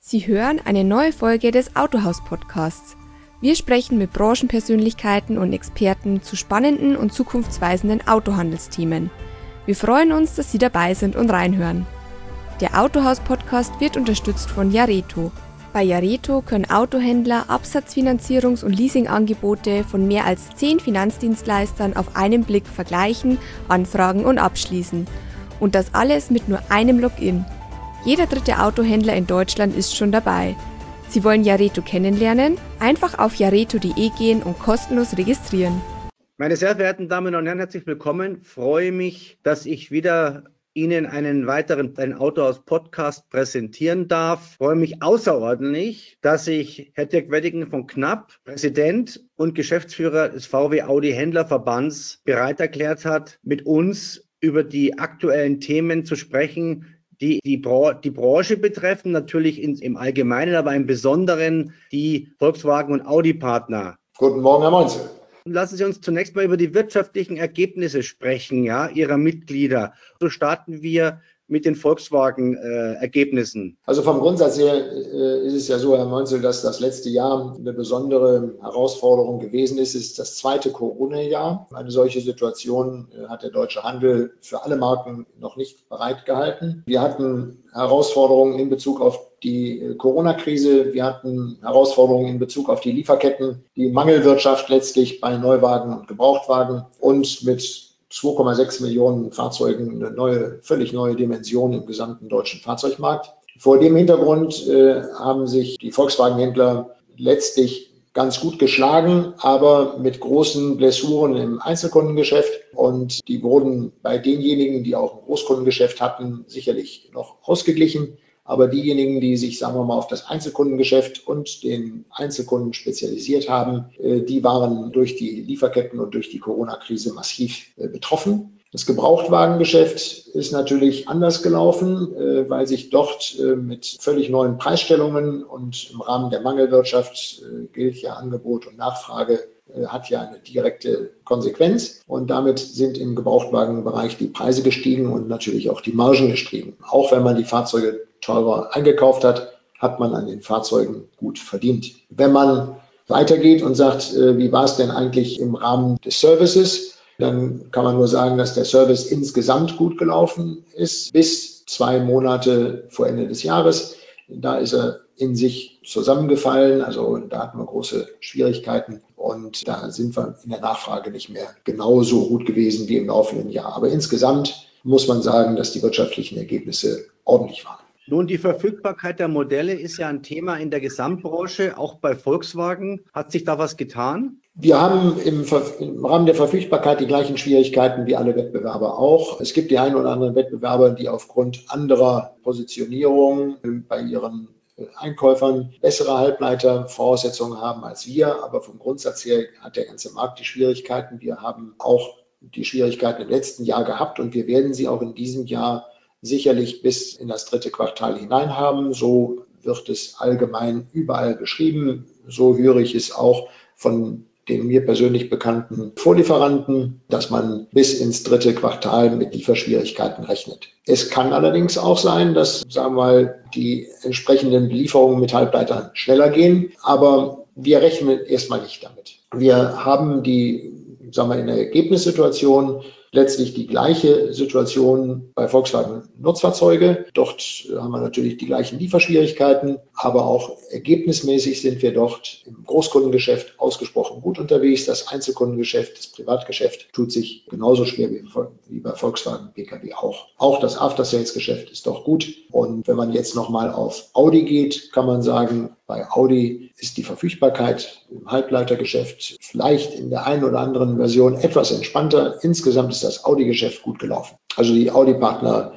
Sie hören eine neue Folge des Autohaus-Podcasts. Wir sprechen mit Branchenpersönlichkeiten und Experten zu spannenden und zukunftsweisenden Autohandelsthemen. Wir freuen uns, dass Sie dabei sind und reinhören. Der Autohaus-Podcast wird unterstützt von Jareto. Bei Jareto können Autohändler Absatzfinanzierungs- und Leasingangebote von mehr als 10 Finanzdienstleistern auf einen Blick vergleichen, anfragen und abschließen. Und das alles mit nur einem Login. Jeder dritte Autohändler in Deutschland ist schon dabei. Sie wollen Jareto kennenlernen? Einfach auf jareto.de gehen und kostenlos registrieren. Meine sehr verehrten Damen und Herren, herzlich willkommen. Ich freue mich, dass ich wieder Ihnen einen Autohaus-Podcast präsentieren darf. Ich freue mich außerordentlich, dass ich Herr Dirk Weddigen von Knapp, Präsident und Geschäftsführer des VW Audi Händlerverbands, bereit erklärt hat, mit uns über die aktuellen Themen zu sprechen, die Branche betreffen, natürlich im Allgemeinen, aber im Besonderen die Volkswagen- und Audi-Partner. Guten Morgen, Herr Monzel. Lassen Sie uns zunächst mal über die wirtschaftlichen Ergebnisse sprechen, Ihrer Mitglieder. So starten wir mit den Volkswagen-Ergebnissen. Also vom Grundsatz her ist es ja so, Herr Monzel, dass das letzte Jahr eine besondere Herausforderung gewesen ist. Es ist das zweite Corona-Jahr. Eine solche Situation hat der deutsche Handel für alle Marken noch nicht bereitgehalten. Wir hatten Herausforderungen in Bezug auf die Corona-Krise. Wir hatten Herausforderungen in Bezug auf die Lieferketten, die Mangelwirtschaft letztlich bei Neuwagen und Gebrauchtwagen und mit 2,6 Millionen Fahrzeugen eine völlig neue Dimension im gesamten deutschen Fahrzeugmarkt. Vor dem Hintergrund haben sich die Volkswagen-Händler letztlich ganz gut geschlagen, aber mit großen Blessuren im Einzelkundengeschäft. Und die wurden bei denjenigen, die auch ein Großkundengeschäft hatten, sicherlich noch ausgeglichen. Aber diejenigen, die sich, sagen wir mal, auf das Einzelkundengeschäft und den Einzelkunden spezialisiert haben, die waren durch die Lieferketten und durch die Corona-Krise massiv betroffen. Das Gebrauchtwagengeschäft ist natürlich anders gelaufen, weil sich dort mit völlig neuen Preisstellungen und im Rahmen der Mangelwirtschaft gilt ja Angebot und Nachfrage hat ja eine direkte Konsequenz. Und damit sind im Gebrauchtwagenbereich die Preise gestiegen und natürlich auch die Margen gestiegen. Auch wenn man die Fahrzeuge teurer eingekauft hat, hat man an den Fahrzeugen gut verdient. Wenn man weitergeht und sagt, wie war es denn eigentlich im Rahmen des Services, dann kann man nur sagen, dass der Service insgesamt gut gelaufen ist, bis 2 Monate vor Ende des Jahres. Da ist er in sich zusammengefallen, also da hatten wir große Schwierigkeiten und da sind wir in der Nachfrage nicht mehr genauso gut gewesen wie im laufenden Jahr. Aber insgesamt muss man sagen, dass die wirtschaftlichen Ergebnisse ordentlich waren. Nun, die Verfügbarkeit der Modelle ist ja ein Thema in der Gesamtbranche, auch bei Volkswagen. Hat sich da was getan? Wir haben im Rahmen der Verfügbarkeit die gleichen Schwierigkeiten wie alle Wettbewerber auch. Es gibt die einen oder anderen Wettbewerber, die aufgrund anderer Positionierung bei ihren Einkäufern bessere Halbleitervoraussetzungen haben als wir. Aber vom Grundsatz her hat der ganze Markt die Schwierigkeiten. Wir haben auch die Schwierigkeiten im letzten Jahr gehabt und wir werden sie auch in diesem Jahr sicherlich bis in das 3. Quartal hinein haben. So wird es allgemein überall beschrieben. So höre ich es auch von den mir persönlich bekannten Vorlieferanten, dass man bis ins 3. Quartal mit Lieferschwierigkeiten rechnet. Es kann allerdings auch sein, dass, sagen wir mal, die entsprechenden Lieferungen mit Halbleitern schneller gehen. Aber wir rechnen erstmal nicht damit. Wir haben in der Ergebnissituation letztlich die gleiche Situation bei Volkswagen Nutzfahrzeuge. Dort haben wir natürlich die gleichen Lieferschwierigkeiten, aber auch ergebnismäßig sind wir dort im Großkundengeschäft ausgesprochen gut unterwegs. Das Einzelkundengeschäft, das Privatgeschäft tut sich genauso schwer wie bei Volkswagen Pkw auch. Auch das After-Sales-Geschäft ist doch gut. Und wenn man jetzt nochmal auf Audi geht, kann man sagen, bei Audi ist die Verfügbarkeit im Halbleitergeschäft vielleicht in der einen oder anderen Version etwas entspannter. Insgesamt ist das Audi-Geschäft gut gelaufen. Also die Audi-Partner,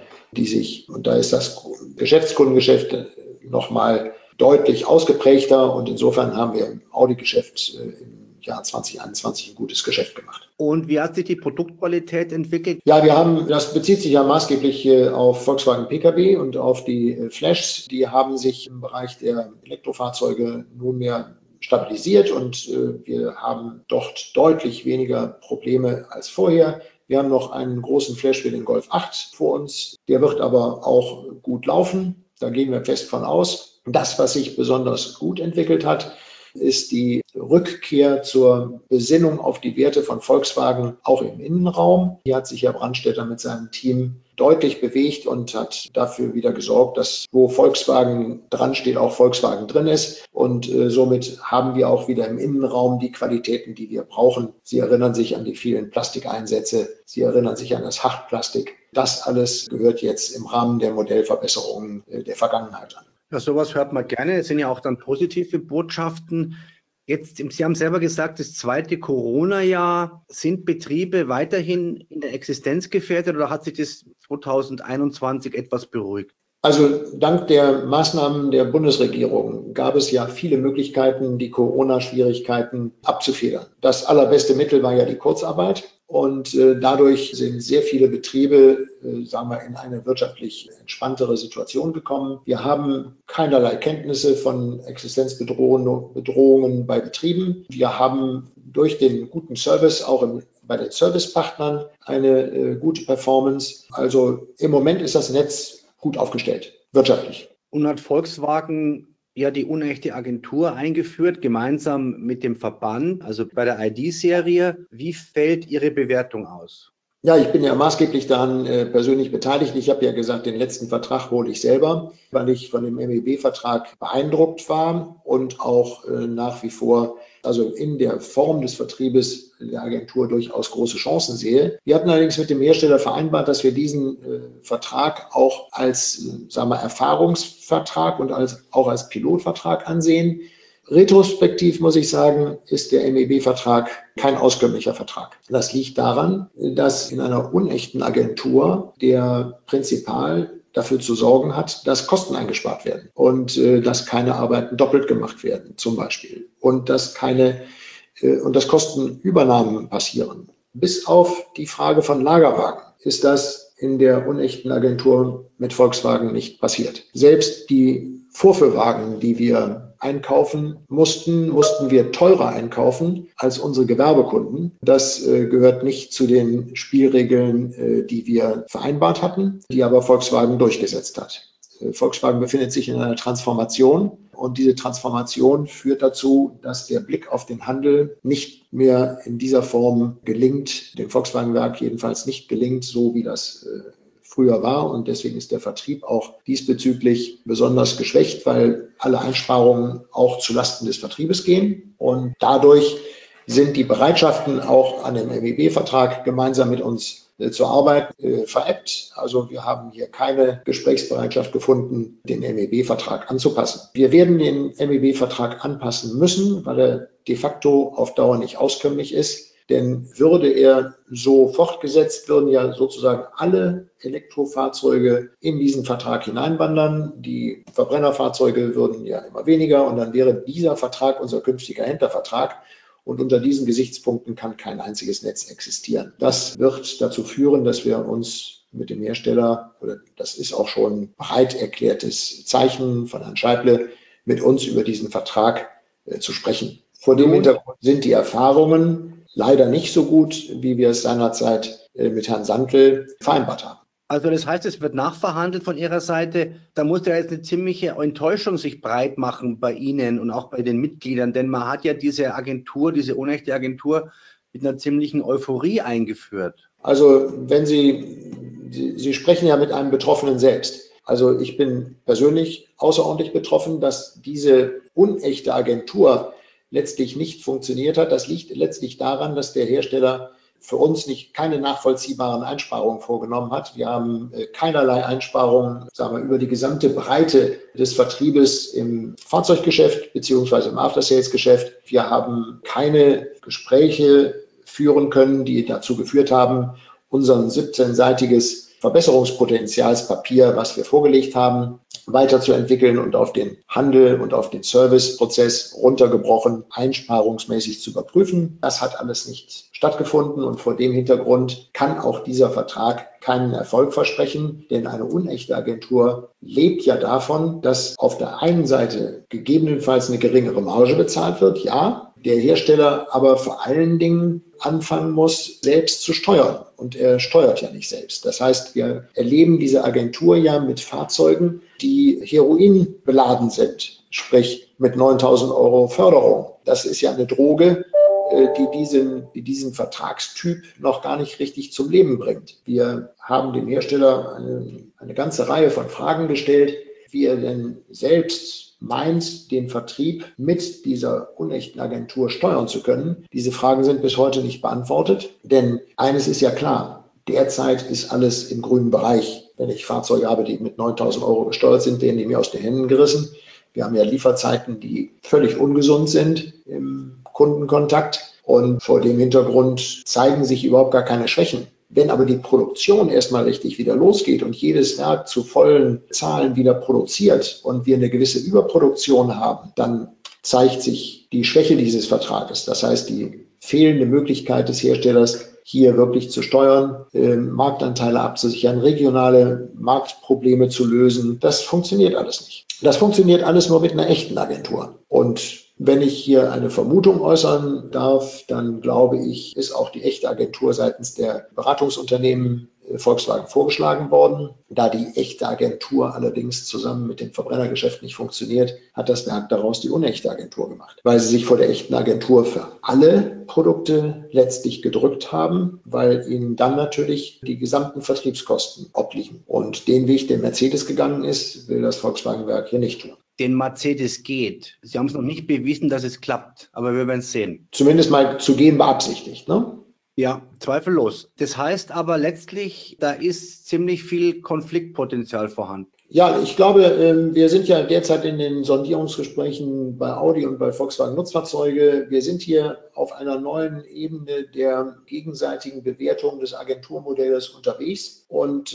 und da ist das Geschäftskundengeschäft nochmal deutlich ausgeprägter und insofern haben wir im Audi-Geschäft im Jahr 2021 ein gutes Geschäft gemacht. Und wie hat sich die Produktqualität entwickelt? Ja, das bezieht sich ja maßgeblich auf Volkswagen Pkw und auf die Flashs. Die haben sich im Bereich der Elektrofahrzeuge nunmehr stabilisiert und wir haben dort deutlich weniger Probleme als vorher. Wir haben noch einen großen Flash für den Golf 8 vor uns. Der wird aber auch gut laufen. Da gehen wir fest von aus. Das, was sich besonders gut entwickelt hat, ist die Rückkehr zur Besinnung auf die Werte von Volkswagen auch im Innenraum. Hier hat sich Herr Brandstätter mit seinem Team deutlich bewegt und hat dafür wieder gesorgt, dass wo Volkswagen dran steht, auch Volkswagen drin ist. Und somit haben wir auch wieder im Innenraum die Qualitäten, die wir brauchen. Sie erinnern sich an die vielen Plastikeinsätze. Sie erinnern sich an das Hartplastik. Das alles gehört jetzt im Rahmen der Modellverbesserungen der Vergangenheit an. Ja, sowas hört man gerne. Es sind ja auch dann positive Botschaften. Jetzt, Sie haben selber gesagt, das zweite Corona-Jahr. Sind Betriebe weiterhin in der Existenz gefährdet oder hat sich das 2021 etwas beruhigt? Also dank der Maßnahmen der Bundesregierung gab es ja viele Möglichkeiten, die Corona-Schwierigkeiten abzufedern. Das allerbeste Mittel war ja die Kurzarbeit. Und dadurch sind sehr viele Betriebe, sagen wir, in eine wirtschaftlich entspanntere Situation gekommen. Wir haben keinerlei Kenntnisse von Existenzbedrohungen bei Betrieben. Wir haben durch den guten Service auch bei den Servicepartnern eine gute Performance. Also im Moment ist das Netz gut aufgestellt, wirtschaftlich. Und hat Volkswagen ja die unechte Agentur eingeführt, gemeinsam mit dem Verband, also bei der ID-Serie. Wie fällt Ihre Bewertung aus? Ja, ich bin ja maßgeblich daran persönlich beteiligt. Ich habe ja gesagt, den letzten Vertrag hole ich selber, weil ich von dem MEB-Vertrag beeindruckt war und auch nach wie vor, also in der Form des Vertriebes der Agentur durchaus große Chancen sehe. Wir hatten allerdings mit dem Hersteller vereinbart, dass wir diesen Vertrag auch als, sagen wir, Erfahrungsvertrag und auch als Pilotvertrag ansehen. Retrospektiv muss ich sagen, ist der MEB-Vertrag kein auskömmlicher Vertrag. Das liegt daran, dass in einer unechten Agentur der Prinzipal dafür zu sorgen hat, dass Kosten eingespart werden und dass keine Arbeiten doppelt gemacht werden, zum Beispiel, und dass Kostenübernahmen passieren. Bis auf die Frage von Lagerwagen ist das in der unechten Agentur mit Volkswagen nicht passiert. Selbst die Vorführwagen, die wir einkaufen mussten wir teurer einkaufen als unsere Gewerbekunden. Das gehört nicht zu den Spielregeln, die wir vereinbart hatten, die aber Volkswagen durchgesetzt hat. Volkswagen befindet sich in einer Transformation und diese Transformation führt dazu, dass der Blick auf den Handel nicht mehr in dieser Form gelingt, dem Volkswagen-Werk jedenfalls nicht gelingt, so wie das früher war, und deswegen ist der Vertrieb auch diesbezüglich besonders geschwächt, weil alle Einsparungen auch zulasten des Vertriebes gehen, und dadurch sind die Bereitschaften auch an dem MEB-Vertrag gemeinsam mit uns zu arbeiten verebbt. Also wir haben hier keine Gesprächsbereitschaft gefunden, den MEB-Vertrag anzupassen. Wir werden den MEB-Vertrag anpassen müssen, weil er de facto auf Dauer nicht auskömmlich ist. Denn würde er so fortgesetzt, würden ja sozusagen alle Elektrofahrzeuge in diesen Vertrag hineinwandern. Die Verbrennerfahrzeuge würden ja immer weniger, und dann wäre dieser Vertrag unser künftiger Händlervertrag. Und unter diesen Gesichtspunkten kann kein einziges Netz existieren. Das wird dazu führen, dass wir uns mit dem Hersteller, oder das ist auch schon breit erklärtes Zeichen von Herrn Scheible, mit uns über diesen Vertrag zu sprechen. Vor dem Hintergrund sind die Erfahrungen leider nicht so gut, wie wir es seinerzeit mit Herrn Sandl vereinbart haben. Also das heißt, es wird nachverhandelt von Ihrer Seite. Da muss ja jetzt eine ziemliche Enttäuschung sich breit machen bei Ihnen und auch bei den Mitgliedern, denn man hat ja diese Agentur, diese unechte Agentur mit einer ziemlichen Euphorie eingeführt. Also wenn Sie sprechen ja mit einem Betroffenen selbst. Also ich bin persönlich außerordentlich betroffen, dass diese unechte Agentur letztlich nicht funktioniert hat. Das liegt letztlich daran, dass der Hersteller für uns keine nachvollziehbaren Einsparungen vorgenommen hat. Wir haben keinerlei Einsparungen, sagen wir, über die gesamte Breite des Vertriebes im Fahrzeuggeschäft beziehungsweise im After-Sales-Geschäft. Wir haben keine Gespräche führen können, die dazu geführt haben, unseren 17-seitiges Verbesserungspotenzialspapier, was wir vorgelegt haben, weiterzuentwickeln und auf den Handel und auf den Serviceprozess runtergebrochen einsparungsmäßig zu überprüfen. Das hat alles nicht stattgefunden, und vor dem Hintergrund kann auch dieser Vertrag keinen Erfolg versprechen, denn eine unechte Agentur lebt ja davon, dass auf der einen Seite gegebenenfalls eine geringere Marge bezahlt wird, ja, der Hersteller aber vor allen Dingen anfangen muss, selbst zu steuern. Und er steuert ja nicht selbst. Das heißt, wir erleben diese Agentur ja mit Fahrzeugen, die Heroin beladen sind, sprich mit 9.000 € Förderung. Das ist ja eine Droge, die diesen Vertragstyp noch gar nicht richtig zum Leben bringt. Wir haben dem Hersteller eine ganze Reihe von Fragen gestellt, wie er denn selbst meint, den Vertrieb mit dieser unechten Agentur steuern zu können. Diese Fragen sind bis heute nicht beantwortet, denn eines ist ja klar, derzeit ist alles im grünen Bereich. Wenn ich Fahrzeuge habe, die mit 9.000 € gesteuert sind, werden die mir aus den Händen gerissen. Wir haben ja Lieferzeiten, die völlig ungesund sind im Kundenkontakt und vor dem Hintergrund zeigen sich überhaupt gar keine Schwächen. Wenn aber die Produktion erstmal richtig wieder losgeht und jedes Werk zu vollen Zahlen wieder produziert und wir eine gewisse Überproduktion haben, dann zeigt sich die Schwäche dieses Vertrages. Das heißt, die fehlende Möglichkeit des Herstellers, hier wirklich zu steuern, Marktanteile abzusichern, regionale Marktprobleme zu lösen. Das funktioniert alles nicht. Das funktioniert alles nur mit einer echten Agentur. Und wenn ich hier eine Vermutung äußern darf, dann glaube ich, ist auch die echte Agentur seitens der Beratungsunternehmen Volkswagen vorgeschlagen worden. Da die echte Agentur allerdings zusammen mit dem Verbrennergeschäft nicht funktioniert, hat das Werk daraus die unechte Agentur gemacht, weil sie sich vor der echten Agentur für alle Produkte letztlich gedrückt haben, weil ihnen dann natürlich die gesamten Vertriebskosten obliegen. Und den Weg, den Mercedes gegangen ist, will das Volkswagen-Werk hier nicht tun. Den Mercedes geht. Sie haben es noch nicht bewiesen, dass es klappt, aber wir werden es sehen. Zumindest mal zu gehen beabsichtigt, ne? Ja, zweifellos. Das heißt aber letztlich, da ist ziemlich viel Konfliktpotenzial vorhanden. Ja, ich glaube, wir sind ja derzeit in den Sondierungsgesprächen bei Audi und bei Volkswagen Nutzfahrzeuge. Wir sind hier auf einer neuen Ebene der gegenseitigen Bewertung des Agenturmodells unterwegs und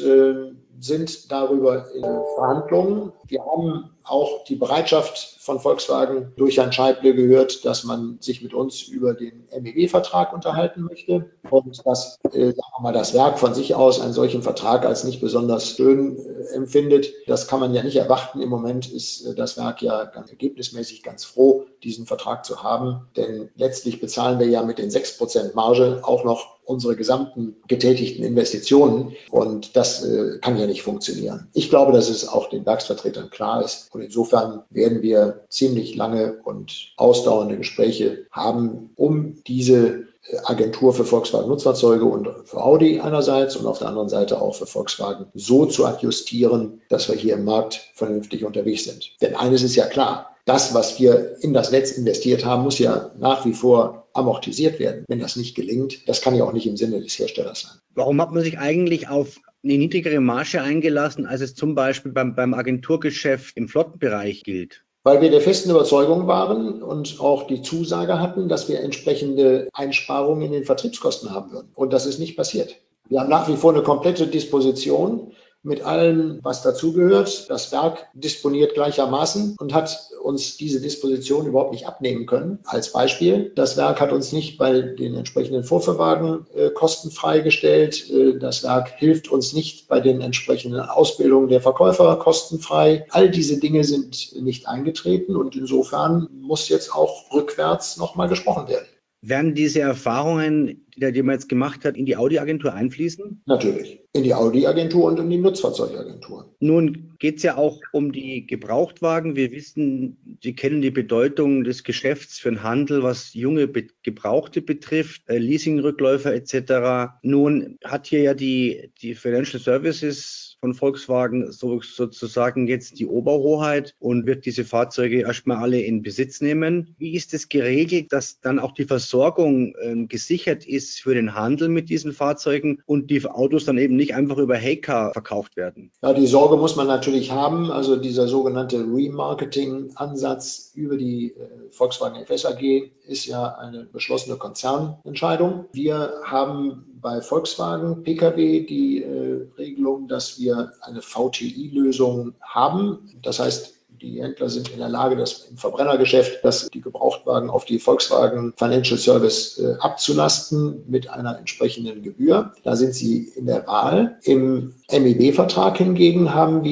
sind darüber in Verhandlungen. Wir haben auch die Bereitschaft von Volkswagen durch Herrn Scheible gehört, dass man sich mit uns über den MEB-Vertrag unterhalten möchte und dass, sagen wir mal, das Werk von sich aus einen solchen Vertrag als nicht besonders schön empfindet. Das kann man ja nicht erwarten. Im Moment ist das Werk ja ergebnismäßig ganz froh, diesen Vertrag zu haben, denn letztlich bezahlen wir ja mit den 6% Marge auch noch unsere gesamten getätigten Investitionen und das kann ja nicht funktionieren. Ich glaube, dass es auch den Werksvertretern klar ist und insofern werden wir ziemlich lange und ausdauernde Gespräche haben, um diese Agentur für Volkswagen Nutzfahrzeuge und für Audi einerseits und auf der anderen Seite auch für Volkswagen so zu adjustieren, dass wir hier im Markt vernünftig unterwegs sind. Denn eines ist ja klar, das, was wir in das Netz investiert haben, muss ja nach wie vor amortisiert werden. Wenn das nicht gelingt, das kann ja auch nicht im Sinne des Herstellers sein. Warum hat man sich eigentlich auf eine niedrigere Marge eingelassen, als es zum Beispiel beim Agenturgeschäft im Flottenbereich gilt? Weil wir der festen Überzeugung waren und auch die Zusage hatten, dass wir entsprechende Einsparungen in den Vertriebskosten haben würden. Und das ist nicht passiert. Wir haben nach wie vor eine komplette Disposition mit allem, was dazugehört. Das Werk disponiert gleichermaßen und hat uns diese Disposition überhaupt nicht abnehmen können. Als Beispiel, das Werk hat uns nicht bei den entsprechenden Vorführwagen kostenfrei gestellt. Das Werk hilft uns nicht bei den entsprechenden Ausbildungen der Verkäufer kostenfrei. All diese Dinge sind nicht eingetreten und insofern muss jetzt auch rückwärts nochmal gesprochen werden. Werden diese Erfahrungen, die man jetzt gemacht hat, in die Audi-Agentur einfließen? Natürlich, in die Audi-Agentur und in die Nutzfahrzeugagentur. Nun geht es ja auch um die Gebrauchtwagen. Wir wissen, Sie kennen die Bedeutung des Geschäfts für den Handel, was junge Gebrauchte betrifft, Leasingrückläufer etc. Nun hat hier ja die Financial Services von Volkswagen sozusagen jetzt die Oberhoheit und wird diese Fahrzeuge erstmal alle in Besitz nehmen. Wie ist es geregelt, dass dann auch die Versorgung gesichert ist für den Handel mit diesen Fahrzeugen und die Autos dann eben nicht einfach über Heycar verkauft werden? Ja, die Sorge muss man natürlich haben. Also dieser sogenannte Remarketing-Ansatz über die Volkswagen FS AG ist ja eine beschlossene Konzernentscheidung. Wir haben bei Volkswagen Pkw die Regelung, dass wir eine VTI-Lösung haben. Das heißt, die Händler sind in der Lage, das im Verbrennergeschäft, die Gebrauchtwagen auf die Volkswagen Financial Service abzulasten mit einer entsprechenden Gebühr. Da sind sie in der Wahl. Im MEB-Vertrag hingegen haben wir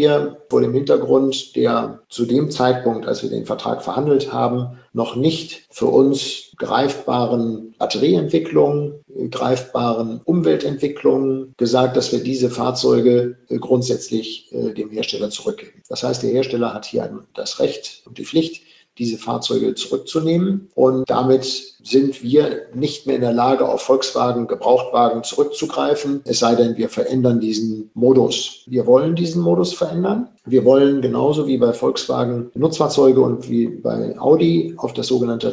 vor dem Hintergrund der zu dem Zeitpunkt, als wir den Vertrag verhandelt haben, noch nicht für uns greifbaren Batterieentwicklungen, greifbaren Umweltentwicklungen gesagt, dass wir diese Fahrzeuge grundsätzlich dem Hersteller zurückgeben. Das heißt, der Hersteller hat hier das Recht und die Pflicht, diese Fahrzeuge zurückzunehmen. Und damit sind wir nicht mehr in der Lage, auf Volkswagen Gebrauchtwagen zurückzugreifen, es sei denn, wir verändern diesen Modus. Wir wollen diesen Modus verändern. Wir wollen genauso wie bei Volkswagen Nutzfahrzeuge und wie bei Audi auf das sogenannte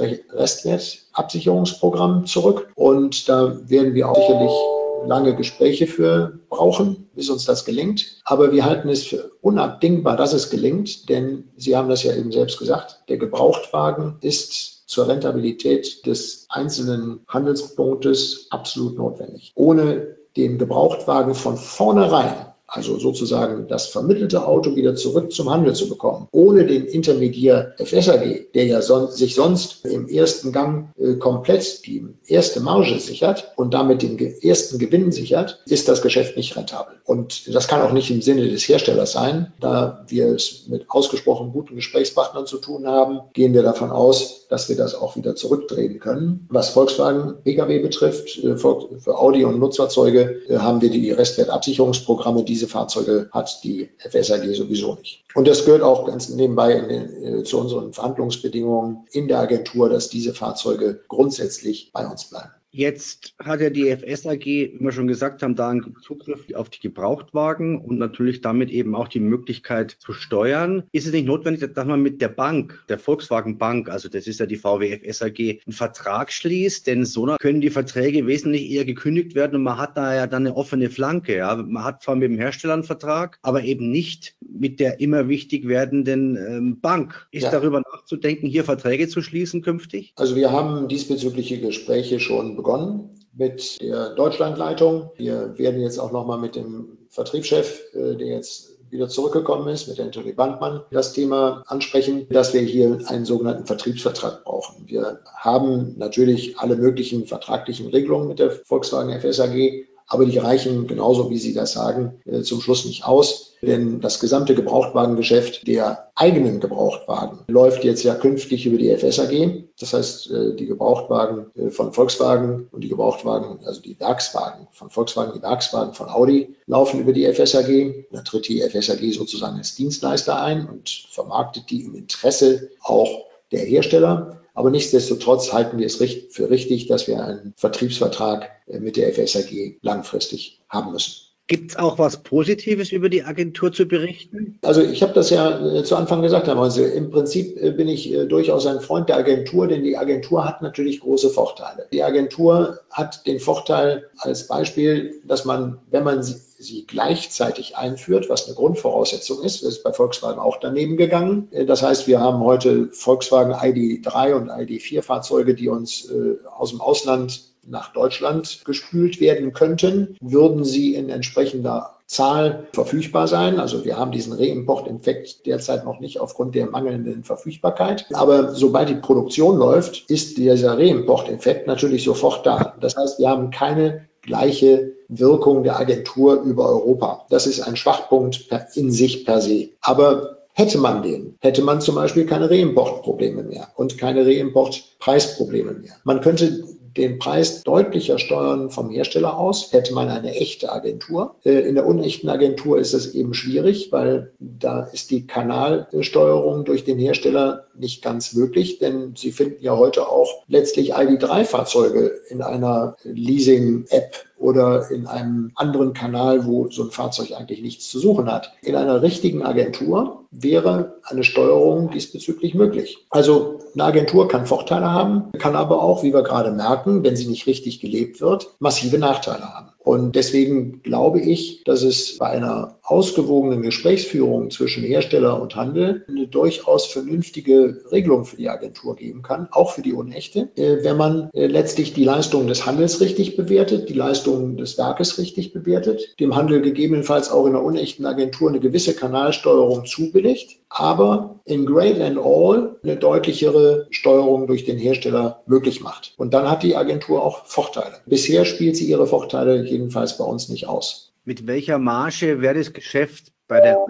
Restwertabsicherungsprogramm zurück. Und da werden wir auch sicherlich lange Gespräche für brauchen, bis uns das gelingt. Aber wir halten es für unabdingbar, dass es gelingt, denn Sie haben das ja eben selbst gesagt, der Gebrauchtwagen ist zur Rentabilität des einzelnen Handelspunktes absolut notwendig. Ohne den Gebrauchtwagen von vornherein, also sozusagen das vermittelte Auto wieder zurück zum Handel zu bekommen, ohne den Intermediär FSAG, der ja sich sonst im ersten Gang komplett die erste Marge sichert und damit den ersten Gewinn sichert, ist das Geschäft nicht rentabel. Und das kann auch nicht im Sinne des Herstellers sein. Da wir es mit ausgesprochen guten Gesprächspartnern zu tun haben, gehen wir davon aus, dass wir das auch wieder zurückdrehen können. Was Volkswagen Pkw betrifft, für Audi und Nutzfahrzeuge haben wir die Restwertabsicherungsprogramme. Diese Fahrzeuge hat die FSAG sowieso nicht. Und das gehört auch ganz nebenbei zu unseren Verhandlungsbedingungen in der Agentur, dass diese Fahrzeuge grundsätzlich bei uns bleiben. Jetzt hat ja die FSAG, wie wir schon gesagt haben, da einen Zugriff auf die Gebrauchtwagen und natürlich damit eben auch die Möglichkeit zu steuern. Ist es nicht notwendig, dass man mit der Bank, der Volkswagen Bank, also das ist ja die VW FSAG, einen Vertrag schließt? Denn so können die Verträge wesentlich eher gekündigt werden und man hat da ja dann eine offene Flanke. Ja? Man hat zwar mit dem Hersteller einen Vertrag, aber eben nicht mit der immer wichtig werdenden Bank. Ist darüber nachzudenken, hier Verträge zu schließen künftig? Also wir haben diesbezügliche Gespräche schon begonnen mit der Deutschlandleitung. Wir werden jetzt auch nochmal mit dem Vertriebschef, der jetzt wieder zurückgekommen ist, mit Anthony Bandmann, das Thema ansprechen, dass wir hier einen sogenannten Vertriebsvertrag brauchen. Wir haben natürlich alle möglichen vertraglichen Regelungen mit der Volkswagen FSAG, aber die reichen, genauso wie Sie das sagen, zum Schluss nicht aus. Denn das gesamte Gebrauchtwagengeschäft der eigenen Gebrauchtwagen läuft jetzt ja künftig über die FSAG. Das heißt, die Gebrauchtwagen von Volkswagen und die Gebrauchtwagen, also die Werkswagen von Volkswagen, die Werkswagen von Audi laufen über die FSAG. Da tritt die FSAG sozusagen als Dienstleister ein und vermarktet die im Interesse auch der Hersteller. Aber nichtsdestotrotz halten wir es für richtig, dass wir einen Vertriebsvertrag mit der FSAG langfristig haben müssen. Gibt es auch was Positives über die Agentur zu berichten? Also ich habe das ja zu Anfang gesagt, Herr Meusel. Im Prinzip bin ich durchaus ein Freund der Agentur, denn die Agentur hat natürlich große Vorteile. Die Agentur hat den Vorteil als Beispiel, dass man, wenn man sie gleichzeitig einführt, was eine Grundvoraussetzung ist, das ist bei Volkswagen auch daneben gegangen. Das heißt, wir haben heute Volkswagen ID.3 und ID.4 Fahrzeuge, die uns aus dem Ausland nach Deutschland gespült werden könnten, würden sie in entsprechender Zahl verfügbar sein. Also wir haben diesen Reimporteffekt derzeit noch nicht aufgrund der mangelnden Verfügbarkeit. Aber sobald die Produktion läuft, ist dieser Reimporteffekt natürlich sofort da. Das heißt, wir haben keine gleiche Wirkung der Agentur über Europa. Das ist ein Schwachpunkt in sich per se. Aber hätte man zum Beispiel keine Reimportprobleme mehr und keine Reimportpreisprobleme mehr. Man könnte den Preis deutlicher steuern vom Hersteller aus, hätte man eine echte Agentur. In der unechten Agentur ist es eben schwierig, weil da ist die Kanalsteuerung durch den Hersteller nicht ganz möglich, denn Sie finden ja heute auch letztlich ID.3-Fahrzeuge in einer Leasing-App oder in einem anderen Kanal, wo so ein Fahrzeug eigentlich nichts zu suchen hat. In einer richtigen Agentur wäre eine Steuerung diesbezüglich möglich. Also eine Agentur kann Vorteile haben, kann aber auch, wie wir gerade merken, wenn sie nicht richtig gelebt wird, massive Nachteile haben. Und deswegen glaube ich, dass es bei einer ausgewogenen Gesprächsführung zwischen Hersteller und Handel eine durchaus vernünftige Regelung für die Agentur geben kann, auch für die unechte, wenn man letztlich die Leistung des Handels richtig bewertet, die Leistung des Werkes richtig bewertet, dem Handel gegebenenfalls auch in einer unechten Agentur eine gewisse Kanalsteuerung zubilligt, aber in Great and All eine deutlichere Steuerung durch den Hersteller möglich macht. Und dann hat die Agentur auch Vorteile. Bisher spielt sie ihre Vorteile jedenfalls bei uns nicht aus. Mit welcher Marge wäre das Geschäft bei der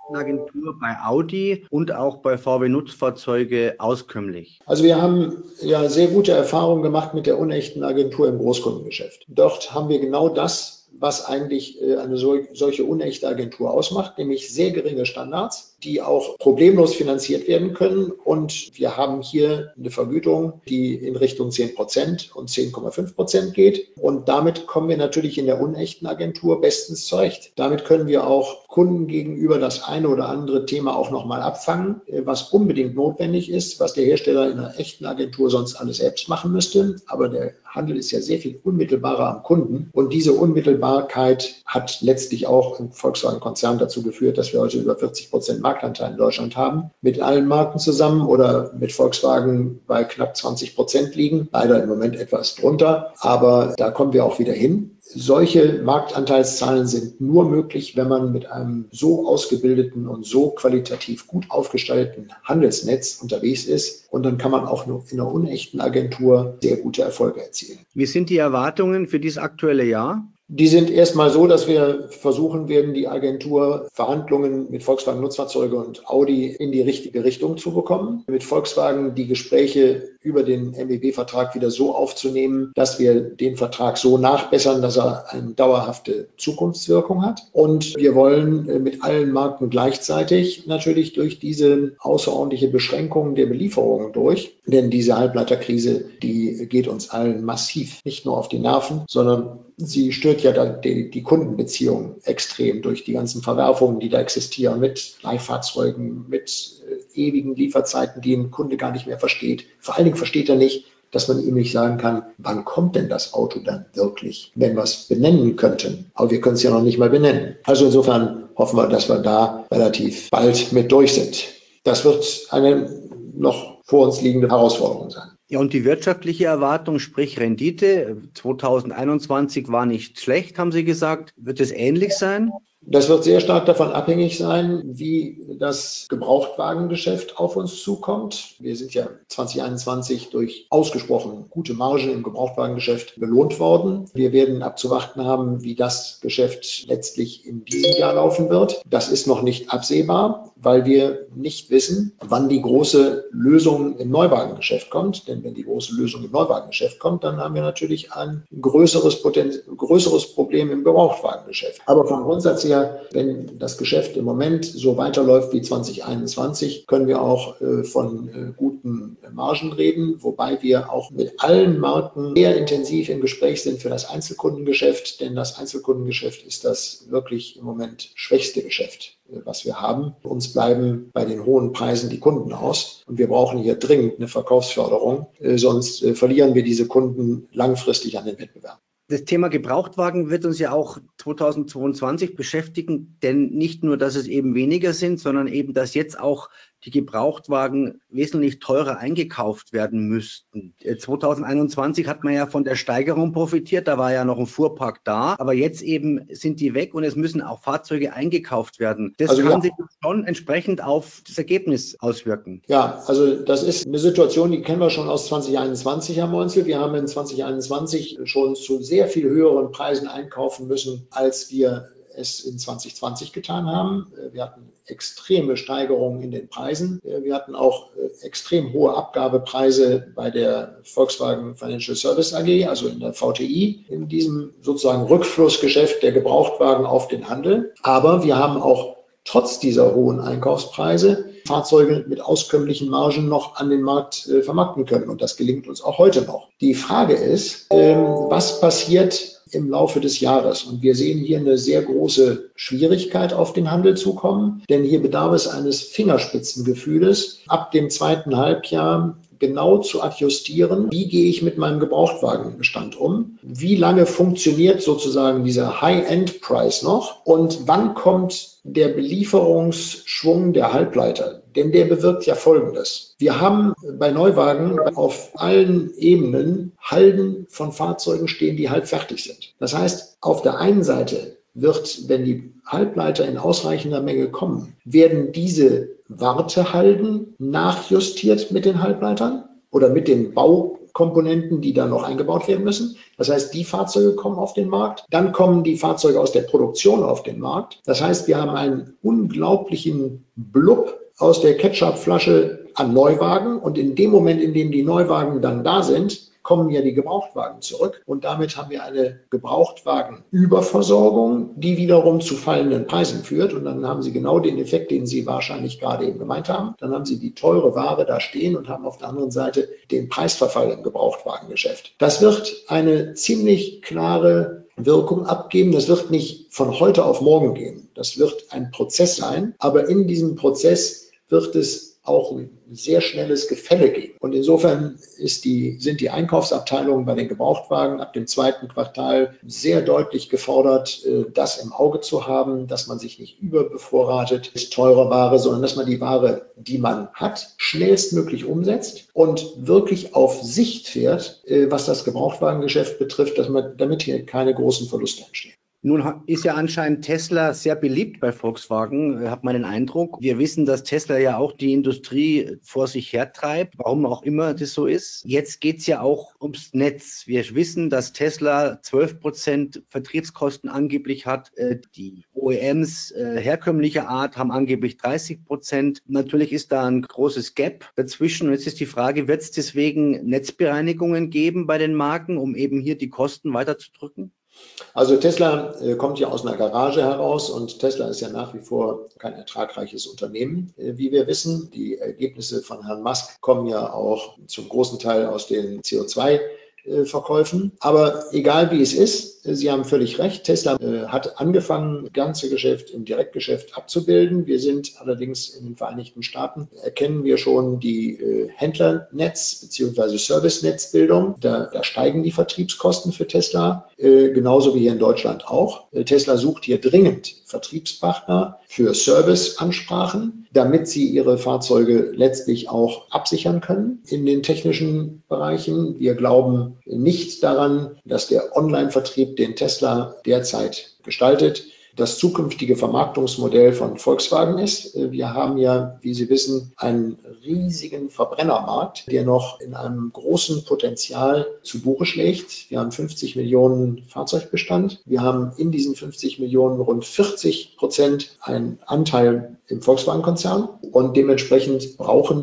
Unechtenagentur bei Audi und auch bei VW Nutzfahrzeuge auskömmlich? Also wir haben ja sehr gute Erfahrungen gemacht mit der unechten Agentur im Großkundengeschäft. Dort haben wir genau das, was eigentlich eine solche unechte Agentur ausmacht, nämlich sehr geringe Standards, die auch problemlos finanziert werden können. Und wir haben hier eine Vergütung, die in Richtung 10% und 10,5% geht. Und damit kommen wir natürlich in der unechten Agentur bestens zurecht. Damit können wir auch Kunden gegenüber das eine oder andere Thema auch nochmal abfangen, was unbedingt notwendig ist, was der Hersteller in einer echten Agentur sonst alles selbst machen müsste. Aber der Handel ist ja sehr viel unmittelbarer am Kunden. Und diese Unmittelbarkeit hat letztlich auch im Volkswagen-Konzern dazu geführt, dass wir heute über 40% Marktanteil in Deutschland haben, mit allen Marken zusammen oder mit Volkswagen bei knapp 20% liegen. Leider im Moment etwas drunter, aber da kommen wir auch wieder hin. Solche Marktanteilszahlen sind nur möglich, wenn man mit einem so ausgebildeten und so qualitativ gut aufgestalteten Handelsnetz unterwegs ist. Und dann kann man auch nur in einer unechten Agentur sehr gute Erfolge erzielen. Wie sind die Erwartungen für dieses aktuelle Jahr? Die sind erstmal so, dass wir versuchen werden, die Agentur Verhandlungen mit Volkswagen Nutzfahrzeuge und Audi in die richtige Richtung zu bekommen. Mit Volkswagen die Gespräche über den MEB-Vertrag wieder so aufzunehmen, dass wir den Vertrag so nachbessern, dass er eine dauerhafte Zukunftswirkung hat. Und wir wollen mit allen Marken gleichzeitig natürlich durch diese außerordentliche Beschränkung der Belieferungen durch. Denn diese Halbleiterkrise, die geht uns allen massiv nicht nur auf die Nerven, sondern sie stört ja die Kundenbeziehung extrem durch die ganzen Verwerfungen, die da existieren mit Leihfahrzeugen, mit ewigen Lieferzeiten, die ein Kunde gar nicht mehr versteht. Vor allen Dingen versteht er nicht, dass man ihm nicht sagen kann, wann kommt denn das Auto dann wirklich, wenn wir es benennen könnten. Aber wir können es ja noch nicht mal benennen. Also insofern hoffen wir, dass wir da relativ bald mit durch sind. Das wird eine noch vor uns liegende Herausforderung sein. Ja, und die wirtschaftliche Erwartung, sprich Rendite, 2021 war nicht schlecht, haben Sie gesagt. Wird es ähnlich sein? Das wird sehr stark davon abhängig sein, wie das Gebrauchtwagengeschäft auf uns zukommt. Wir sind ja 2021 durch ausgesprochen gute Margen im Gebrauchtwagengeschäft belohnt worden. Wir werden abzuwarten haben, wie das Geschäft letztlich in diesem Jahr laufen wird. Das ist noch nicht absehbar, weil wir nicht wissen, wann die große Lösung im Neuwagengeschäft kommt. Denn wenn die große Lösung im Neuwagengeschäft kommt, dann haben wir natürlich ein größeres Problem im Gebrauchtwagengeschäft. Aber vom Grundsatz her, wenn das Geschäft im Moment so weiterläuft wie 2021, können wir auch von guten Margen reden, wobei wir auch mit allen Marken sehr intensiv im Gespräch sind für das Einzelkundengeschäft, denn das Einzelkundengeschäft ist das wirklich im Moment schwächste Geschäft, was wir haben. Uns bleiben bei den hohen Preisen die Kunden aus und wir brauchen hier dringend eine Verkaufsförderung, sonst verlieren wir diese Kunden langfristig an den Wettbewerb. Das Thema Gebrauchtwagen wird uns ja auch 2022 beschäftigen, denn nicht nur, dass es eben weniger sind, sondern eben, dass jetzt auch die Gebrauchtwagen wesentlich teurer eingekauft werden müssten. 2021 hat man ja von der Steigerung profitiert, da war ja noch ein Fuhrpark da, aber jetzt eben sind die weg und es müssen auch Fahrzeuge eingekauft werden. Das kann sich schon entsprechend auf das Ergebnis auswirken. Ja, also das ist eine Situation, die kennen wir schon aus 2021, Herr Meunzel. Wir haben in 2021 schon zu sehr viel höheren Preisen einkaufen müssen, als wir es in 2020 getan haben. Wir hatten extreme Steigerungen in den Preisen. Wir hatten auch extrem hohe Abgabepreise bei der Volkswagen Financial Service AG, also in der VTI, in diesem sozusagen Rückflussgeschäft der Gebrauchtwagen auf den Handel. Aber wir haben auch trotz dieser hohen Einkaufspreise Fahrzeuge mit auskömmlichen Margen noch an den Markt vermarkten können. Und das gelingt uns auch heute noch. Die Frage ist, was passiert im Laufe des Jahres? Und wir sehen hier eine sehr große Schwierigkeit auf den Handel zukommen, denn hier bedarf es eines Fingerspitzengefühles, ab dem zweiten Halbjahr genau zu adjustieren, wie gehe ich mit meinem Gebrauchtwagenbestand um, wie lange funktioniert sozusagen dieser High-End-Preis noch und wann kommt der Belieferungsschwung der Halbleiter. Denn der bewirkt ja Folgendes. Wir haben bei Neuwagen auf allen Ebenen Halden von Fahrzeugen stehen, die halb fertig sind. Das heißt, auf der einen Seite wird, wenn die Halbleiter in ausreichender Menge kommen, werden diese Wartehalden nachjustiert mit den Halbleitern oder mit den Komponenten, die da noch eingebaut werden müssen. Das heißt, die Fahrzeuge kommen auf den Markt. Dann kommen die Fahrzeuge aus der Produktion auf den Markt. Das heißt, wir haben einen unglaublichen Blub aus der Ketchupflasche an Neuwagen. Und in dem Moment, in dem die Neuwagen dann da sind, kommen ja die Gebrauchtwagen zurück. Und damit haben wir eine Gebrauchtwagenüberversorgung, die wiederum zu fallenden Preisen führt. Und dann haben Sie genau den Effekt, den Sie wahrscheinlich gerade eben gemeint haben. Dann haben Sie die teure Ware da stehen und haben auf der anderen Seite den Preisverfall im Gebrauchtwagengeschäft. Das wird eine ziemlich klare Wirkung abgeben. Das wird nicht von heute auf morgen gehen. Das wird ein Prozess sein. Aber in diesem Prozess wird es auch ein sehr schnelles Gefälle geben. Und insofern sind die Einkaufsabteilungen bei den Gebrauchtwagen ab dem zweiten Quartal sehr deutlich gefordert, das im Auge zu haben, dass man sich nicht überbevorratet mit teurer Ware, sondern dass man die Ware, die man hat, schnellstmöglich umsetzt und wirklich auf Sicht fährt, was das Gebrauchtwagengeschäft betrifft, damit hier keine großen Verluste entstehen. Nun ist ja anscheinend Tesla sehr beliebt bei Volkswagen, hat man den Eindruck. Wir wissen, dass Tesla ja auch die Industrie vor sich hertreibt, warum auch immer das so ist. Jetzt geht's ja auch ums Netz. Wir wissen, dass Tesla 12% Vertriebskosten angeblich hat. Die OEMs herkömmlicher Art haben angeblich 30%. Natürlich ist da ein großes Gap dazwischen. Und jetzt ist die Frage, wird es deswegen Netzbereinigungen geben bei den Marken, um eben hier die Kosten weiterzudrücken? Also Tesla kommt ja aus einer Garage heraus und Tesla ist ja nach wie vor kein ertragreiches Unternehmen, wie wir wissen. Die Ergebnisse von Herrn Musk kommen ja auch zum großen Teil aus den CO2-Verkäufen. Aber egal wie es ist, Sie haben völlig recht. Tesla hat angefangen, das ganze Geschäft im Direktgeschäft abzubilden. Wir sind allerdings in den Vereinigten Staaten, erkennen wir schon die Händlernetz- bzw. Service-Netzbildung. Da steigen die Vertriebskosten für Tesla, genauso wie hier in Deutschland auch. Tesla sucht hier dringend Vertriebspartner für Serviceansprachen, damit sie ihre Fahrzeuge letztlich auch absichern können in den technischen Bereichen. Wir glauben nicht daran, dass der Online-Vertrieb, den Tesla derzeit gestaltet, das zukünftige Vermarktungsmodell von Volkswagen ist. Wir haben ja, wie Sie wissen, einen riesigen Verbrennermarkt, der noch in einem großen Potenzial zu Buche schlägt. Wir haben 50 Millionen Fahrzeugbestand. Wir haben in diesen 50 Millionen rund 40% einen Anteil im Volkswagen-Konzern. Und dementsprechend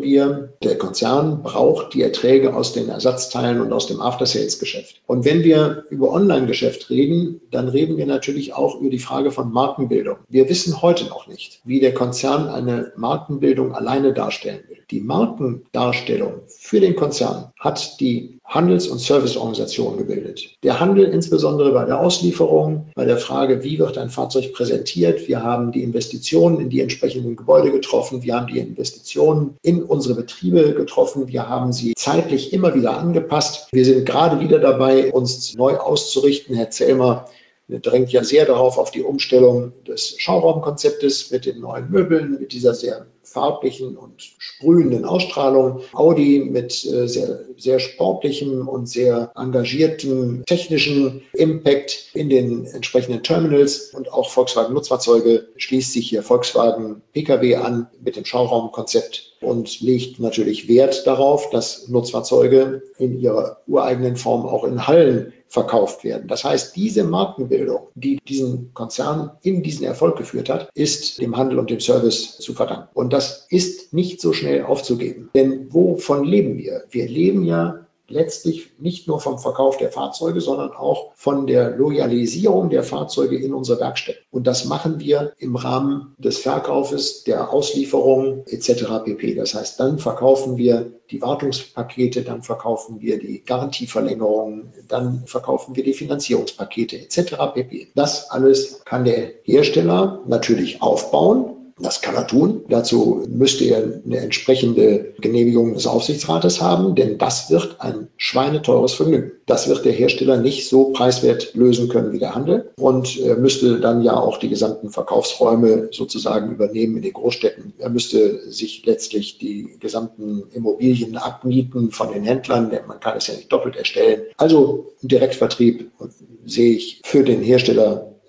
der Konzern braucht die Erträge aus den Ersatzteilen und aus dem After-Sales-Geschäft. Und wenn wir über Online-Geschäft reden, dann reden wir natürlich auch über die Frage von Markenbildung. Wir wissen heute noch nicht, wie der Konzern eine Markenbildung alleine darstellen will. Die Markendarstellung für den Konzern hat die Handels- und Serviceorganisation gebildet. Der Handel insbesondere bei der Auslieferung, bei der Frage, wie wird ein Fahrzeug präsentiert. Wir haben die Investitionen in die entsprechenden Gebäude getroffen. Wir haben die Investitionen in unsere Betriebe getroffen. Wir haben sie zeitlich immer wieder angepasst. Wir sind gerade wieder dabei, uns neu auszurichten. Herr Zellmer drängt ja sehr darauf auf die Umstellung des Schauraumkonzeptes mit den neuen Möbeln, mit dieser sehr farblichen und sprühenden Ausstrahlung. Audi mit sehr, sehr sportlichem und sehr engagiertem technischen Impact in den entsprechenden Terminals. Und auch Volkswagen Nutzfahrzeuge schließt sich hier Volkswagen Pkw an mit dem Schauraumkonzept und legt natürlich Wert darauf, dass Nutzfahrzeuge in ihrer ureigenen Form auch in Hallen verkauft werden. Das heißt, diese Markenbildung, die diesen Konzern in diesen Erfolg geführt hat, ist dem Handel und dem Service zu verdanken. Und das ist nicht so schnell aufzugeben. Denn wovon leben wir? Wir leben ja letztlich nicht nur vom Verkauf der Fahrzeuge, sondern auch von der Loyalisierung der Fahrzeuge in unsere Werkstätten. Und das machen wir im Rahmen des Verkaufes, der Auslieferung etc. pp. Das heißt, dann verkaufen wir die Wartungspakete, dann verkaufen wir die Garantieverlängerungen, dann verkaufen wir die Finanzierungspakete etc. pp. Das alles kann der Hersteller natürlich aufbauen. Das kann er tun. Dazu müsste er eine entsprechende Genehmigung des Aufsichtsrates haben, denn das wird ein schweineteures Vergnügen. Das wird der Hersteller nicht so preiswert lösen können wie der Handel und er müsste dann ja auch die gesamten Verkaufsräume sozusagen übernehmen in den Großstädten. Er müsste sich letztlich die gesamten Immobilien abmieten von den Händlern, denn man kann es ja nicht doppelt erstellen. Also im Direktvertrieb sehe ich für den Hersteller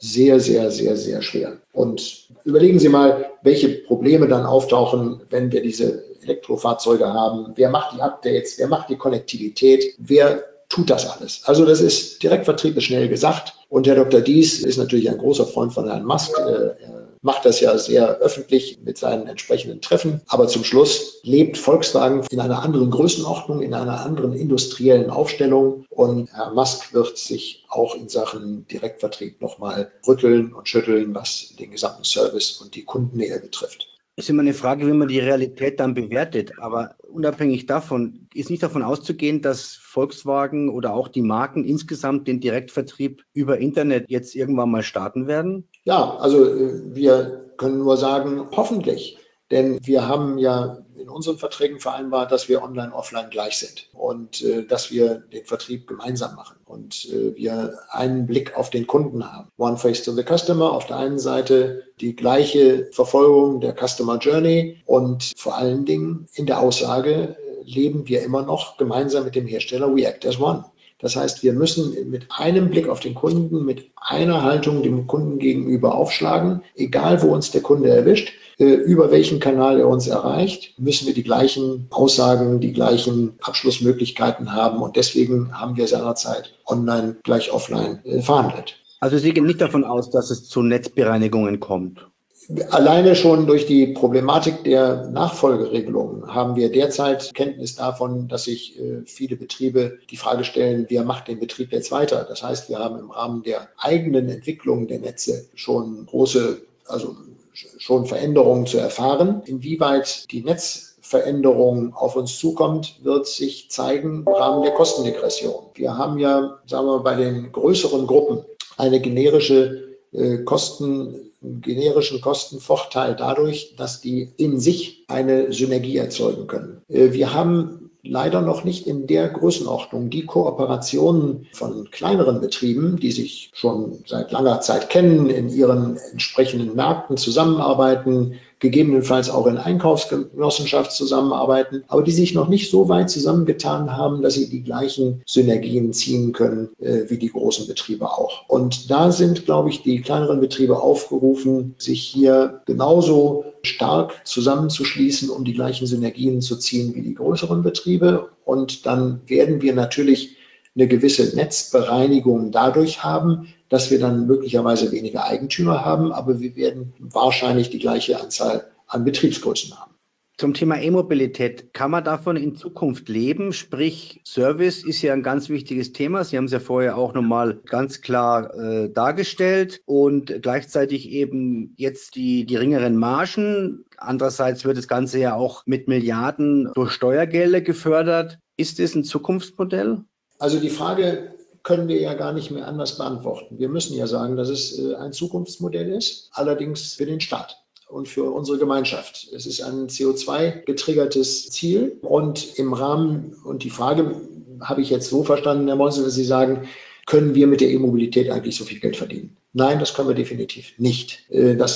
sehr, sehr, sehr, sehr schwer. Und überlegen Sie mal, welche Probleme dann auftauchen, wenn wir diese Elektrofahrzeuge haben. Wer macht die Updates? Wer macht die Konnektivität? Wer tut das alles? Also das ist, Direktvertrieb ist schnell gesagt. Und Herr Dr. Diess ist natürlich ein großer Freund von Herrn Musk. Er macht das ja sehr öffentlich mit seinen entsprechenden Treffen. Aber zum Schluss lebt Volkswagen in einer anderen Größenordnung, in einer anderen industriellen Aufstellung. Und Herr Musk wird sich auch in Sachen Direktvertrieb nochmal rütteln und schütteln, was den gesamten Service und die Kundennähe betrifft. Es ist immer eine Frage, wie man die Realität dann bewertet. Aber unabhängig davon ist nicht davon auszugehen, dass Volkswagen oder auch die Marken insgesamt den Direktvertrieb über Internet jetzt irgendwann mal starten werden? Ja, also wir können nur sagen, hoffentlich. Denn wir haben ja in unseren Verträgen vereinbart, dass wir online, offline gleich sind und dass wir den Vertrieb gemeinsam machen und wir einen Blick auf den Kunden haben. One face to the customer, auf der einen Seite die gleiche Verfolgung der Customer Journey und vor allen Dingen in der Aussage leben wir immer noch gemeinsam mit dem Hersteller We Act as One. Das heißt, wir müssen mit einem Blick auf den Kunden, mit einer Haltung dem Kunden gegenüber aufschlagen, egal wo uns der Kunde erwischt, über welchen Kanal er uns erreicht, müssen wir die gleichen Aussagen, die gleichen Abschlussmöglichkeiten haben. Und deswegen haben wir seinerzeit online gleich offline verhandelt. Also Sie gehen nicht davon aus, dass es zu Netzbereinigungen kommt? Alleine schon durch die Problematik der Nachfolgeregelungen haben wir derzeit Kenntnis davon, dass sich viele Betriebe die Frage stellen, wer macht den Betrieb jetzt weiter? Das heißt, wir haben im Rahmen der eigenen Entwicklung der Netze schon Veränderungen zu erfahren. Inwieweit die Netzveränderung auf uns zukommt, wird sich zeigen im Rahmen der Kostendegression. Wir haben ja, sagen wir mal, bei den größeren Gruppen eine generischen Kostenvorteil dadurch, dass die in sich eine Synergie erzeugen können. Wir haben leider noch nicht in der Größenordnung die Kooperationen von kleineren Betrieben, die sich schon seit langer Zeit kennen, in ihren entsprechenden Märkten zusammenarbeiten, gegebenenfalls auch in Einkaufsgenossenschaft zusammenarbeiten, aber die sich noch nicht so weit zusammengetan haben, dass sie die gleichen Synergien ziehen können wie die großen Betriebe auch. Und da sind, glaube ich, die kleineren Betriebe aufgerufen, sich hier genauso stark zusammenzuschließen, um die gleichen Synergien zu ziehen wie die größeren Betriebe. Und dann werden wir natürlich eine gewisse Netzbereinigung dadurch haben, dass wir dann möglicherweise weniger Eigentümer haben, aber wir werden wahrscheinlich die gleiche Anzahl an Betriebsgrößen haben. Zum Thema E-Mobilität, kann man davon in Zukunft leben? Sprich, Service ist ja ein ganz wichtiges Thema. Sie haben es ja vorher auch nochmal ganz klar dargestellt und gleichzeitig eben jetzt die geringeren Margen. Andererseits wird das Ganze ja auch mit Milliarden durch Steuergelder gefördert. Ist das ein Zukunftsmodell? Also die Frage können wir ja gar nicht mehr anders beantworten. Wir müssen ja sagen, dass es ein Zukunftsmodell ist, allerdings für den Staat und für unsere Gemeinschaft. Es ist ein CO2-getriggertes Ziel und im Rahmen, und die Frage habe ich jetzt so verstanden, Herr Monsel, dass Sie sagen, können wir mit der E-Mobilität eigentlich so viel Geld verdienen? Nein, das können wir definitiv nicht. Es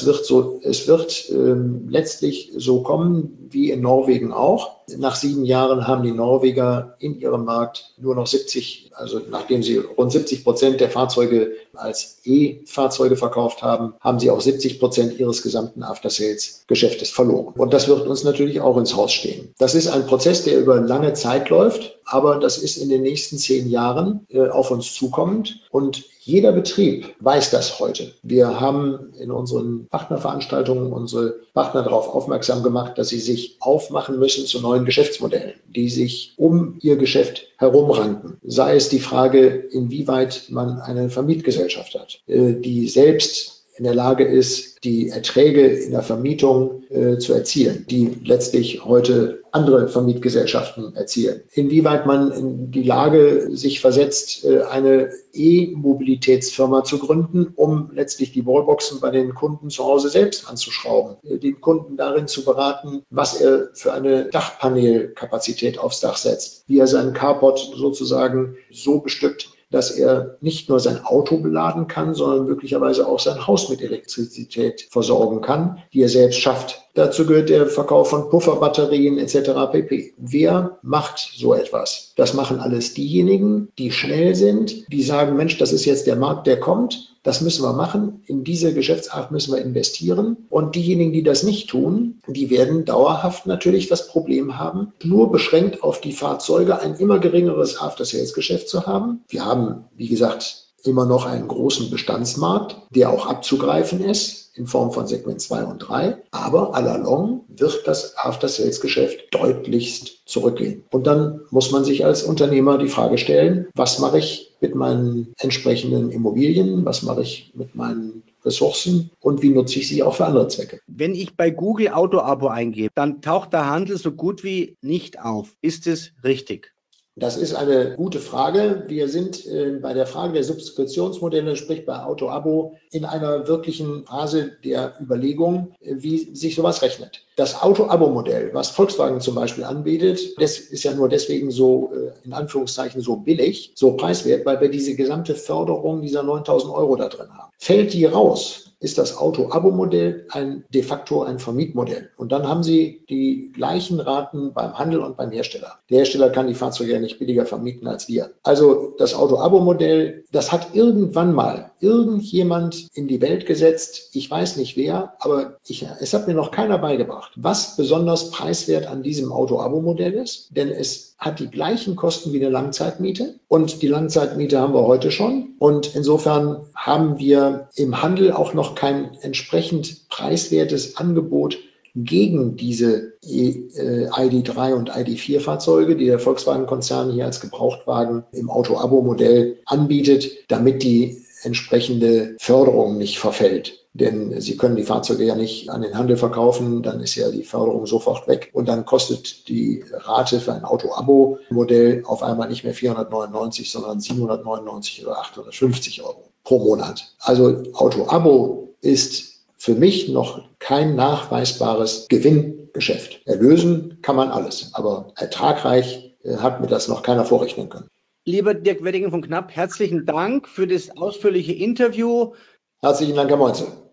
wird letztlich so kommen wie in Norwegen auch. Nach 7 Jahren haben die Norweger in ihrem Markt nur noch 70, also nachdem sie rund 70% der Fahrzeuge als E-Fahrzeuge verkauft haben, haben sie auch 70% ihres gesamten After-Sales-Geschäftes verloren. Und das wird uns natürlich auch ins Haus stehen. Das ist ein Prozess, der über lange Zeit läuft, aber das ist in den nächsten 10 Jahren auf uns zukommend. Und jeder Betrieb weiß das heute. Wir haben in unseren Partnerveranstaltungen unsere Partner darauf aufmerksam gemacht, dass sie sich aufmachen müssen zu neuen Geschäftsmodellen, die sich um ihr Geschäft herumranken. Sei es die Frage, inwieweit man eine Vermietgesellschaft hat, die selbst in der Lage ist, die Erträge in der Vermietung zu erzielen, die letztlich heute andere Vermietgesellschaften erzielen. Inwieweit man in die Lage sich versetzt, eine E-Mobilitätsfirma zu gründen, um letztlich die Wallboxen bei den Kunden zu Hause selbst anzuschrauben, den Kunden darin zu beraten, was er für eine Dachpanelkapazität aufs Dach setzt, wie er seinen Carport sozusagen so bestückt, dass er nicht nur sein Auto beladen kann, sondern möglicherweise auch sein Haus mit Elektrizität versorgen kann, die er selbst schafft. Dazu gehört der Verkauf von Pufferbatterien etc. pp. Wer macht so etwas? Das machen alles diejenigen, die schnell sind, die sagen, Mensch, das ist jetzt der Markt, der kommt. Das müssen wir machen. In diese Geschäftsart müssen wir investieren. Und diejenigen, die das nicht tun, die werden dauerhaft natürlich das Problem haben, nur beschränkt auf die Fahrzeuge ein immer geringeres After-Sales-Geschäft zu haben. Wir haben, wie gesagt, immer noch einen großen Bestandsmarkt, der auch abzugreifen ist in Form von Segment 2 und 3. Aber à la longue wird das After-Sales-Geschäft deutlichst zurückgehen. Und dann muss man sich als Unternehmer die Frage stellen, was mache ich mit meinen entsprechenden Immobilien, was mache ich mit meinen Ressourcen und wie nutze ich sie auch für andere Zwecke. Wenn ich bei Google Auto-Abo eingebe, dann taucht der Handel so gut wie nicht auf. Ist es richtig? Das ist eine gute Frage. Wir sind bei der Frage der Subskriptionsmodelle, sprich bei Auto-Abo, in einer wirklichen Phase der Überlegung, wie sich sowas rechnet. Das Auto-Abo-Modell, was Volkswagen zum Beispiel anbietet, das ist ja nur deswegen so, in Anführungszeichen, so billig, so preiswert, weil wir diese gesamte Förderung dieser 9.000 € da drin haben. Fällt die raus, ist das Auto-Abo-Modell de facto ein Vermietmodell. Und dann haben Sie die gleichen Raten beim Handel und beim Hersteller. Der Hersteller kann die Fahrzeuge ja nicht billiger vermieten als wir. Also das Auto-Abo-Modell, das hat irgendwann mal irgendjemand in die Welt gesetzt. Ich weiß nicht wer, aber es hat mir noch keiner beigebracht, was besonders preiswert an diesem Auto-Abo-Modell ist. Denn es hat die gleichen Kosten wie eine Langzeitmiete. Und die Langzeitmiete haben wir heute schon. Und insofern haben wir im Handel auch noch kein entsprechend preiswertes Angebot gegen diese ID.3 und ID.4 Fahrzeuge, die der Volkswagen-Konzern hier als Gebrauchtwagen im Auto-Abo-Modell anbietet, damit die entsprechende Förderung nicht verfällt. Denn Sie können die Fahrzeuge ja nicht an den Handel verkaufen, dann ist ja die Förderung sofort weg und dann kostet die Rate für ein Auto-Abo-Modell auf einmal nicht mehr 499, sondern 799 oder 850 € pro Monat. Also Auto-Abo ist für mich noch kein nachweisbares Gewinngeschäft. Erlösen kann man alles, aber ertragreich hat mir das noch keiner vorrechnen können. Lieber Dirk Weddingen von Knapp, herzlichen Dank für das ausführliche Interview. Herzlichen Dank, Herr Meutzel.